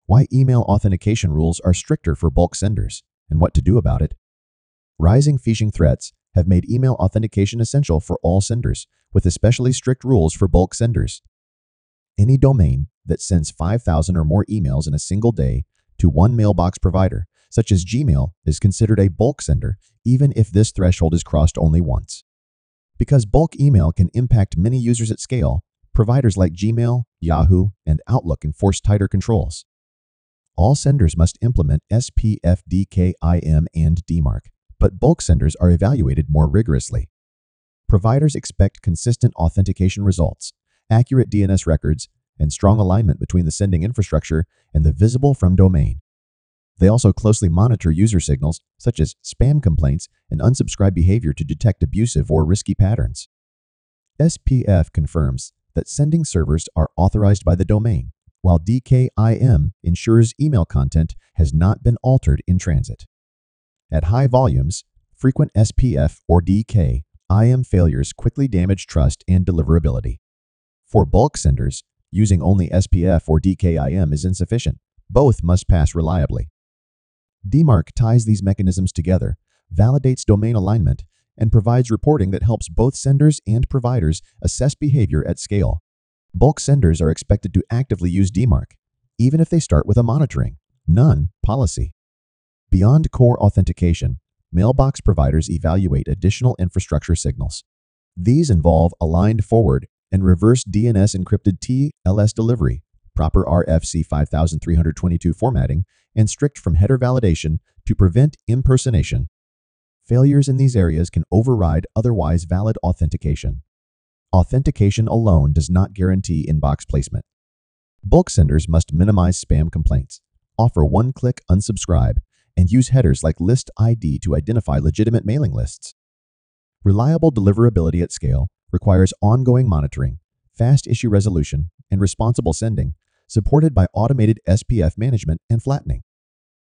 Why email authentication rules are stricter for bulk senders, and what to do about it. Rising phishing threats have made email authentication essential for all senders, with especially strict rules for bulk senders. Any domain that sends 5,000 or more emails in a single day to one mailbox provider, such as Gmail, is considered a bulk sender, even if this threshold is crossed only once. Because bulk email can impact many users at scale, providers like Gmail, Yahoo, and Outlook enforce tighter controls. All senders must implement SPF, DKIM, and DMARC, but bulk senders are evaluated more rigorously. Providers expect consistent authentication results, accurate DNS records, and strong alignment between the sending infrastructure and the visible from domain. They also closely monitor user signals, such as spam complaints and unsubscribe behavior, to detect abusive or risky patterns. SPF confirms that sending servers are authorized by the domain, while DKIM ensures email content has not been altered in transit. At high volumes, frequent SPF or DKIM failures quickly damage trust and deliverability. For bulk senders, using only SPF or DKIM is insufficient. Both must pass reliably. DMARC ties these mechanisms together, validates domain alignment, and provides reporting that helps both senders and providers assess behavior at scale. Bulk senders are expected to actively use DMARC, even if they start with a monitoring, none policy. Beyond core authentication, mailbox providers evaluate additional infrastructure signals. These involve aligned forward and reverse DNS encrypted TLS delivery, proper RFC 5322 formatting, and strict from header validation to prevent impersonation. Failures in these areas can override otherwise valid authentication. Authentication alone does not guarantee inbox placement. Bulk senders must minimize spam complaints, offer one-click unsubscribe, and use headers like list ID to identify legitimate mailing lists. Reliable deliverability at scale requires ongoing monitoring, fast issue resolution, and responsible sending, supported by automated SPF management and flattening.